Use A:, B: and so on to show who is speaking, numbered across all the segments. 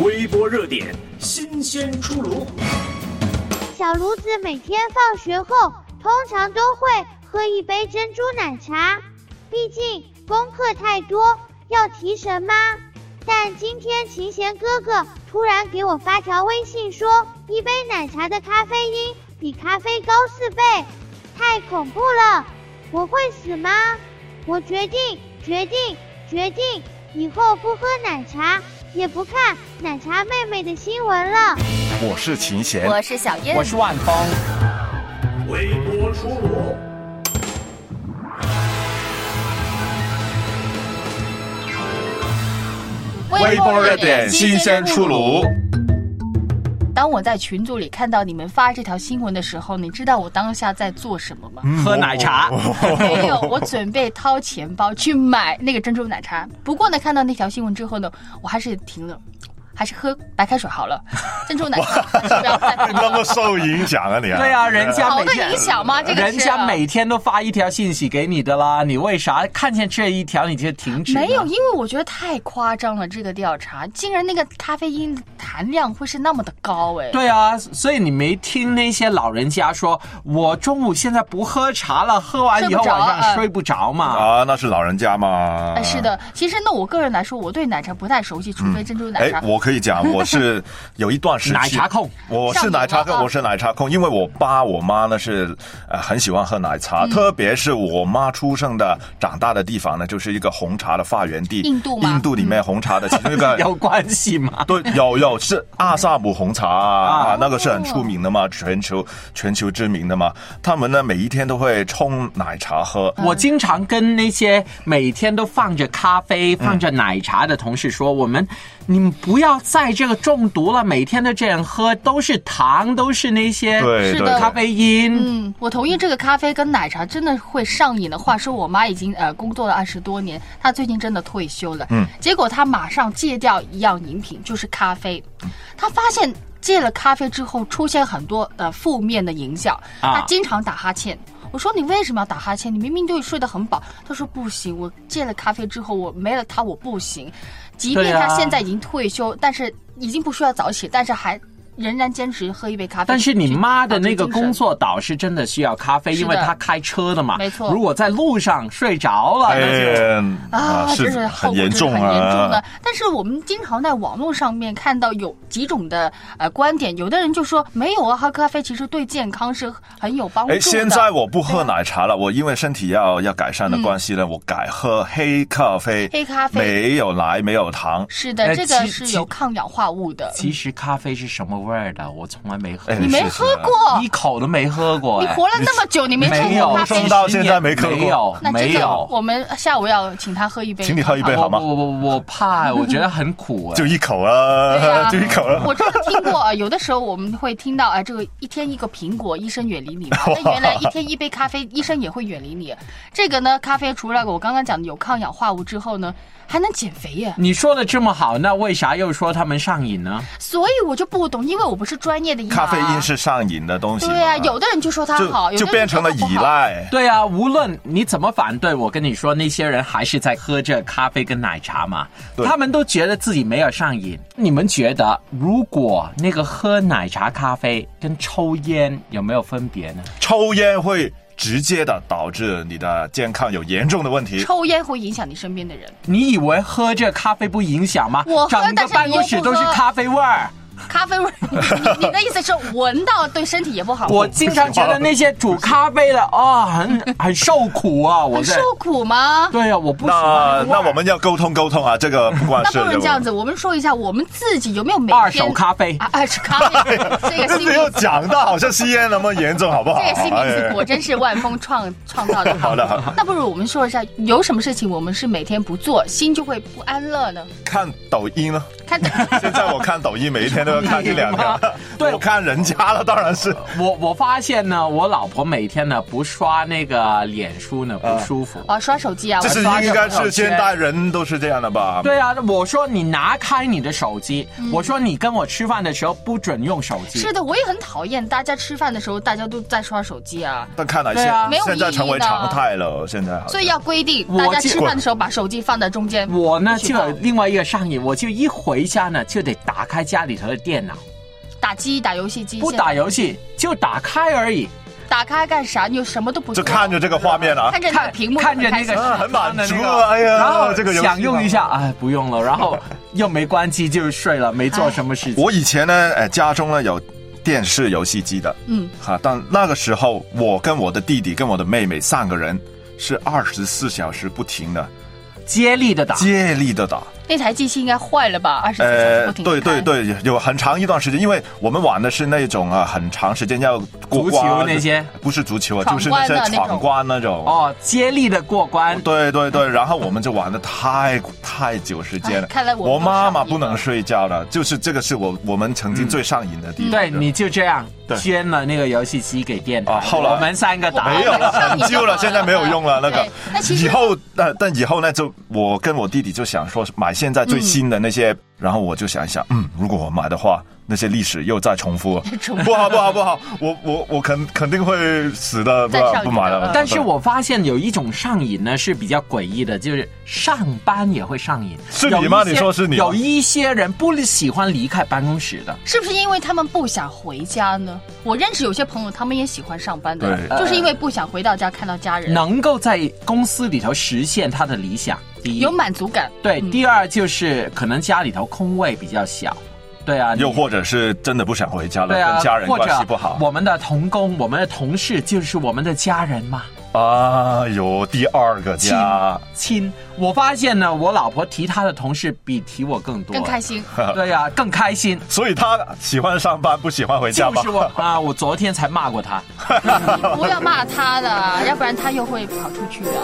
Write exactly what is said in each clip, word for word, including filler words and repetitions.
A: 微波热点，新鲜出炉。
B: 小卢子每天放学后通常都会喝一杯珍珠奶茶，毕竟功课太多要提神嘛。但今天琴弦哥哥突然给我发条微信说，一杯奶茶的咖啡因比咖啡高四倍，太恐怖了，我会死吗？我决定决定决定以后不喝奶茶，也不看奶茶妹妹的新闻了。
C: 我是琴弦，
D: 我是小燕，
E: 我是万峰。
A: 微波出炉。
C: 微波热点，新鲜出炉。
D: 当我在群组里看到你们发这条新闻的时候，你知道我当下在做什么吗？
E: 嗯、喝奶茶。
D: 没有，我准备掏钱包去买那个珍珠奶茶。不过呢，看到那条新闻之后呢，我还是停了。还是喝白开水好了，珍珠奶茶还是不要再喝了。
C: 那么受影响啊你啊？
E: 对啊，人家每天
D: 好的影响吗？这个是、啊、
E: 人家每天都发一条信息给你的啦，你为啥看见这一条你就停止？
D: 没有，因为我觉得太夸张了，这个调查竟然那个咖啡因含量会是那么的高哎。
E: 对啊，所以你没听那些老人家说，我中午现在不喝茶了，喝完以后晚上睡不着嘛？
C: 啊，那是老人家嘛。
D: 哎，是的，其实呢，我个人来说，我对奶茶不太熟悉，除非珍珠奶茶。
C: 哎、嗯，我可以讲，我是有一段时期
E: 奶茶控，
C: 我是奶茶控，我是奶茶控，因为我爸我妈呢是呃很喜欢喝奶茶、嗯，特别是我妈出生的长大的地方呢，就是一个红茶的发源地，
D: 印度吗？
C: 印度里面红茶的其中一个
E: 有关系吗？
C: 对，有有是阿萨姆红茶啊、哦，那个是很出名的嘛，全球全球知名的嘛。他们呢每一天都会冲奶茶喝。
E: 我经常跟那些每天都放着咖啡、放着奶茶的同事说，嗯、我们你们不要在这个中毒了，每天都这样喝，都是糖，都是那些
C: 对
E: 咖啡因。
D: 嗯，我同意这个咖啡跟奶茶真的会上瘾的。话说我妈已经呃工作了二十多年，她最近真的退休了，嗯，结果她马上戒掉一样饮品，就是咖啡。她发现戒了咖啡之后，出现很多呃负面的影响，她经常打哈欠。我说你为什么要打哈欠？你明明就睡得很饱。他说不行，我戒了咖啡之后，我没了它我不行。即便他现在已经退休，啊、但是已经不需要早起，但是还仍然坚持喝一杯咖啡。
E: 但是你妈的那个工作导师真的需要咖啡，因为她开车的嘛。
D: 没错。
E: 如果在路上睡着了，
C: 哎、
E: 那就
D: 啊，
C: 是很严重啊，
D: 很严重的。但是我们经常在网络上面看到有几种的呃观点，有的人就说没有啊，喝咖啡其实对健康是很有帮助的。
C: 哎，现在我不喝奶茶了，我因为身体要要改善的关系呢、嗯，我改喝黑咖啡。
D: 黑咖啡
C: 没有奶，没有糖。
D: 是的，这个是有抗氧化物的。
E: 其实咖啡是什么味儿的？我从来没喝。
D: 你没喝过？
E: 一口都没喝过。
D: 你活了那么久，你没喝过咖啡？
C: 生到现在没喝过。
E: 没有，没有。
D: 我们下午要请他喝一杯。
C: 请你喝一杯好吗？
E: 我我我怕，我觉得很苦。
C: 就一口啊，就一口啊。
D: 我真的听过，有的时候我们会听到啊，这个一天一个苹果，医生远离你嘛。那原来一天一杯咖啡，医生也会远离你。这个呢，咖啡除了我刚刚讲的有抗氧化物之后呢，还能减肥耶。
E: 你说的这么好，那为啥又说他们上瘾呢？
D: 所以我就不懂，因为我不是专业的医生。
C: 咖啡因是上瘾的东西。
D: 对啊，有的人就说它好，
C: 就, 就变成了依赖。
E: 对啊，无论你怎么反对，我跟你说，那些人还是在喝着咖啡跟奶茶嘛。他们都觉得自己没有上瘾。你们觉得，如果那个喝奶茶咖啡跟抽烟有没有分别呢？
C: 抽烟会直接的导致你的健康有严重的问题。
D: 抽烟会影响你身边的人。
E: 你以为喝这咖啡不影响吗？
D: 我喝，
E: 整个办公室都是咖啡味儿。
D: 咖啡味，你你的意思是闻到对身体也不好？
E: 我经常觉得那些煮咖啡的啊、哦，很很受苦啊！我
D: 很受苦吗？
E: 对啊，我不喜欢。
C: 那那我们要沟通沟通啊，这个不管是
D: 那不如这样子，我们说一下我们自己有没有每天
E: 二手咖啡
D: 啊？二手咖啡，这个新
C: 没有讲到好像吸烟那么严重，好不好？
D: 这个新名字果真是万峰创创造的。
C: 好的，好的。
D: 那不如我们说一下，有什么事情我们是每天不做，心就会不安乐呢？
C: 看抖音了。
D: 看，
C: 现在我看抖音，每一天都要看你两个，
E: 对，
C: 我看人家了，当然是。
E: 我我发现呢，我老婆每天呢不刷那个脸书呢不舒服
D: 啊，刷手机啊，
C: 这是应该是现代人都是这样的吧？
E: 对啊，我说你拿开你的手机，嗯、我说你跟我吃饭的时候不准用手机。
D: 是的，我也很讨厌大家吃饭的时候大家都在刷手机啊。
C: 但看来现、
E: 啊、
C: 现在成为常态了，现在
D: 所以要规定大家吃饭的时候把手机放在中间。
E: 我呢就有另外一个上瘾，我就一回家呢就得打开家里头的电脑，
D: 打机打游戏机，
E: 不打游戏就打开而已。
D: 打开干啥？你又什么都不做，
C: 就看着这个画面啊，
D: 看着那个屏幕，
E: 看着那个、
C: 啊、很满足啊！哎呀，
E: 然后
C: 这个
E: 想用一下，哎，不用了，然后又没关机就睡了，没做什么事情。
C: 我以前呢，呃，家中呢有电视游戏机的，嗯，哈，但那个时候我跟我的弟弟跟我的妹妹三个人是二十四小时不停的
E: 接力的打，
C: 接力的打。
D: 那台机器应该坏了吧？二十四小时不停地开。
C: 对对对，有很长一段时间，因为我们玩的是那种啊，很长时间要过关，
E: 足球那些
C: 不是足球啊，就是那些闯关那种。
E: 哦，接力的过关。
C: 对对对，然后我们就玩的太太久时间了。
D: 看来我
C: 我妈妈不能睡觉了，就是这个是我我们曾经最上瘾的地方。
E: 嗯、对，你就这样捐了那个游戏机给电台啊，
C: 后来
E: 我们三个打
C: 没有了，很旧了，现在没有用了。那个以后，但但以后呢，就我跟我弟弟就想说买现在最新的。那些，嗯、然后我就想一想，嗯，如果我买的话，那些历史又再重复，不好不好不好，我我我肯肯定会死的，不不买了。
E: 但是我发现有一种上瘾呢是比较诡异的，就是上班也会上瘾。
C: 是你吗？你说是你？
E: 有一些人不喜欢离开办公室的，
D: 是不是因为他们不想回家呢？我认识有些朋友，他们也喜欢上班的，就是因为不想回到家看到家人，
E: 能够在公司里头实现他的理想。第一，
D: 有满足感。
E: 对，
D: 嗯、
E: 第二就是可能家里头空位比较小。对啊，
C: 又或者是真的不想回家了，啊、跟家人关系不好。
E: 我们的同工、我们的同事就是我们的家人嘛。
C: 啊，有第二个家
E: 亲。我发现呢，我老婆提她的同事比提我更多，
D: 更开心。
E: 对呀、啊，更开心。
C: 所以她喜欢上班，不喜欢回家吗？
E: 就是我啊，我昨天才骂过她。
D: 不要骂她了，要不然她又会跑出去的。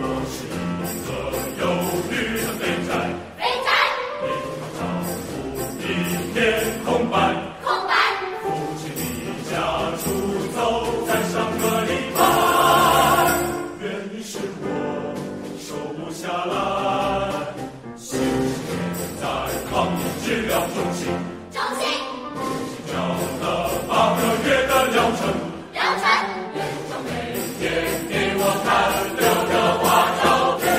A: 忧虑的肥宅，
B: 肥宅，
A: 一片空白，
B: 空白。
A: 父亲离家出走，在上个礼拜，愿意是我收不下来。心在抗疫治疗中心，
B: 中心，
A: 交了八个月的疗程，
B: 疗程，
A: 院长每天给我看六个花照片。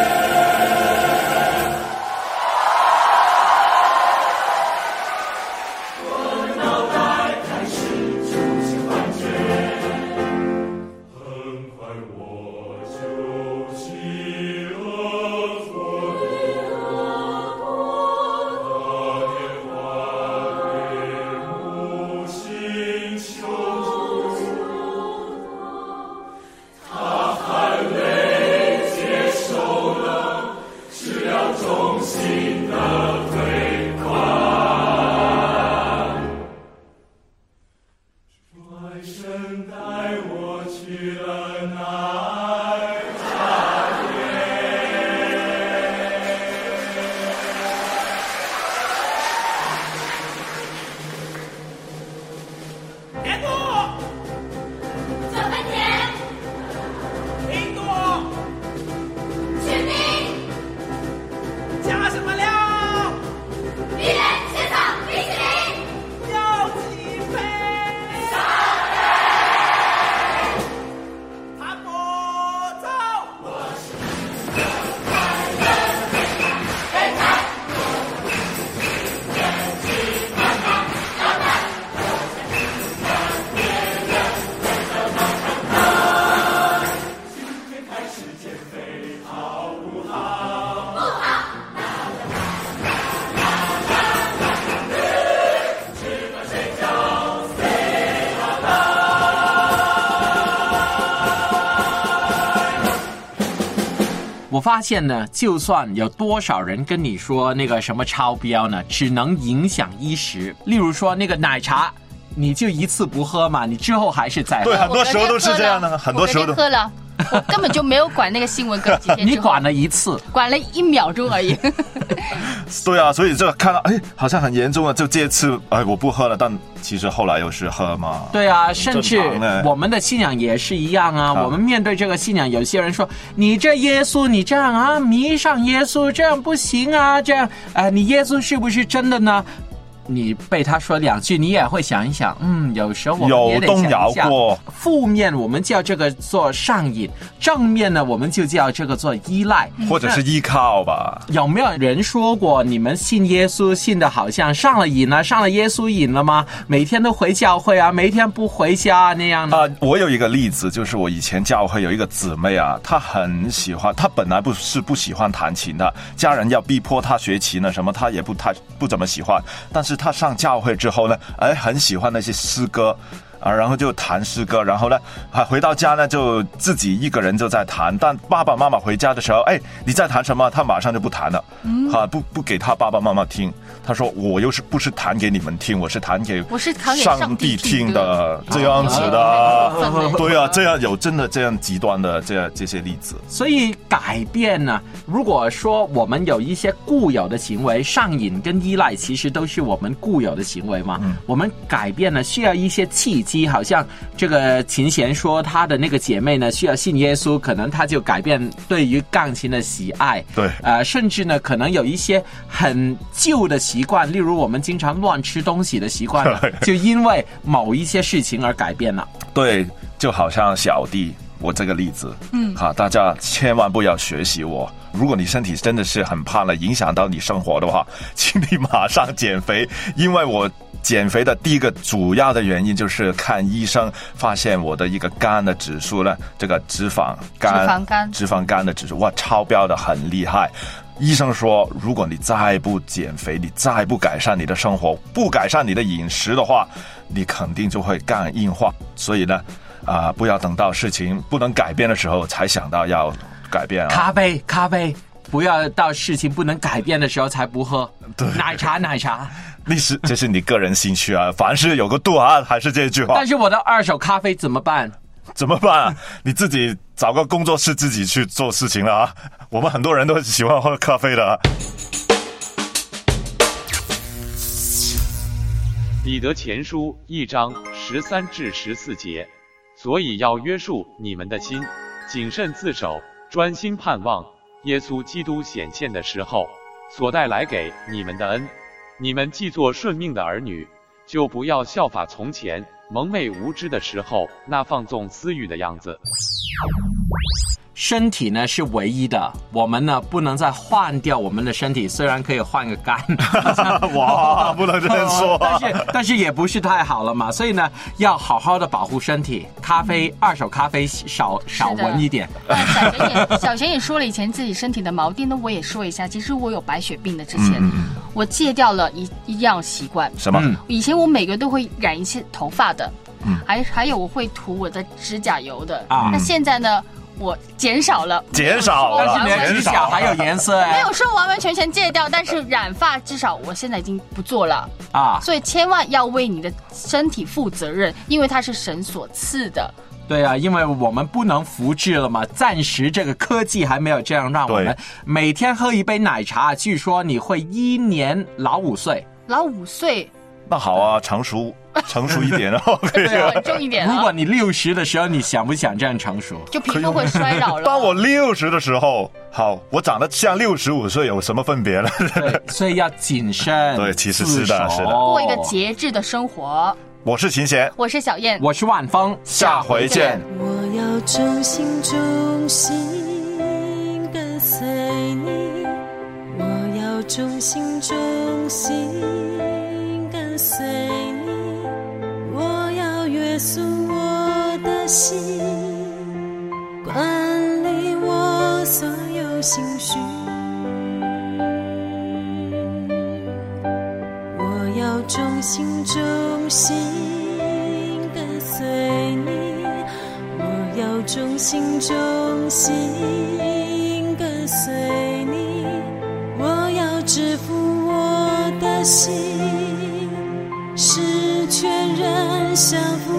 E: 我发现呢，就算有多少人跟你说那个什么超标呢，只能影响一时。例如说那个奶茶，你就一次不喝嘛，你之后还是再喝。
C: 对，很多时候都是这样的，很多时候都
D: 喝了。 我根本就没有管那个新闻隔几天之后。
E: 你管了一次，
D: 管了一秒钟而已。
C: 对啊，所以这看到哎，好像很严重了，就这次哎我不喝了，但其实后来又是喝嘛。
E: 对啊，甚至我们的信仰也是一样啊。啊我们面对这个信仰，有些人说你这耶稣你这样啊，迷上耶稣这样不行啊，这样呃，你耶稣是不是真的呢？你被他说两句，你也会想一想，嗯，有时候我们也得想一下。有动摇过。负面我们叫这个做上瘾，正面呢我们就叫这个做依赖，
C: 或者是依靠吧。
E: 有没有人说过你们信耶稣信的好像上了瘾了，上了耶稣瘾了吗？每天都回教会啊，每天不回家那样的。
C: 啊、呃，我有一个例子，就是我以前教会有一个姊妹啊，她很喜欢，她本来不是不喜欢弹琴的，家人要逼迫她学琴呢，什么她也不太不怎么喜欢，但是他上教会之后呢，哎，很喜欢那些诗歌啊，然后就弹诗歌，然后呢，啊，回到家呢就自己一个人就在弹，但爸爸妈妈回家的时候，哎，你在弹什么？他马上就不弹了，嗯，啊，不不给他爸爸妈妈听。他说我又是不是弹给你们听，我是弹给
D: 我是弹给上帝
C: 听的，这样子的，对啊，这样有真的这样极端的这样这些例子。
E: 所以改变呢，如果说我们有一些固有的行为，上瘾跟依赖其实都是我们固有的行为嘛，嗯、我们改变呢需要一些契机，好像这个琴弦说他的那个姐妹呢需要信耶稣，可能他就改变对于钢琴的喜爱，
C: 对，
E: 呃，甚至呢可能有一些很旧的习惯，例如我们经常乱吃东西的习惯，就因为某一些事情而改变了。
C: 对，就好像小弟我这个例子，嗯，好，大家千万不要学习我。如果你身体真的是很胖了，影响到你生活的话，请你马上减肥。因为我减肥的第一个主要的原因就是看医生，发现我的一个肝的指数呢，这个脂肪肝、
D: 脂肪肝、
C: 脂肪肝的指数哇，超标的很厉害。医生说，如果你再不减肥，你再不改善你的生活，不改善你的饮食的话，你肯定就会肝硬化。所以呢，啊、呃，不要等到事情不能改变的时候才想到要改变啊。
E: 咖啡，咖啡，不要到事情不能改变的时候才不喝。
C: 对，
E: 奶茶，奶茶。
C: 那是这是你个人兴趣啊，凡事有个度啊，还是这句话。
E: 但是我的二手咖啡怎么办？
C: 怎么办啊？你自己找个工作室自己去做事情了啊！我们很多人都喜欢喝咖啡的啊。
F: 彼得前书一章十三至十四节，所以要约束你们的心，谨慎自守，专心盼望耶稣基督显现的时候所带来给你们的恩。你们既做顺命的儿女，就不要效法从前蒙昧无知的时候那放纵私欲的样子。
E: 身体呢是唯一的，我们呢不能再换掉我们的身体，虽然可以换个肝。
C: 哇，不能这样说、
E: 哦、但是但是也不是太好了嘛，所以呢要好好的保护身体。咖啡、嗯、二手咖啡少少闻一点。
D: 呃、小贤也小贤也说了以前自己身体的毛病，那我也说一下，其实我有白血病的之前、嗯、我戒掉了一一样习惯。
C: 什么、嗯、
D: 以前我每个月都会染一些头发的，嗯、还还有我会涂我的指甲油的啊。那现在呢我减少了，
C: 减少了，
E: 但是你的指甲还有颜色哎，
D: 没有说完完全全戒掉，但是染发至少我现在已经不做了啊。所以千万要为你的身体负责任，因为它是神所赐的。
E: 对啊，因为我们不能复制了嘛，暂时这个科技还没有这样让我们每天喝一杯奶茶，据说你会一年老五岁。
D: 老五岁？
C: 那好啊，成熟。成熟一点哦，
D: 对，稳重一点、哦。
E: 如果你六十的时候，你想不想这样成熟？
D: 就皮肤会衰老了。
C: 当我六十的时候，好，我长得像六十五岁，有什么分别呢？
E: 对，所以要谨慎。
C: 对，其实是的，是的，
D: 过一个节制的生活。
C: 我是秦贤，
D: 我是小燕，
E: 我是万峰，
C: 下回见。
G: 我要忠心忠心跟随你，我要忠心忠心跟随你。约束我的心，管理我所有心绪。我要忠心忠心跟随你，我要忠心忠心跟随你，我要支付我的心，使全人降服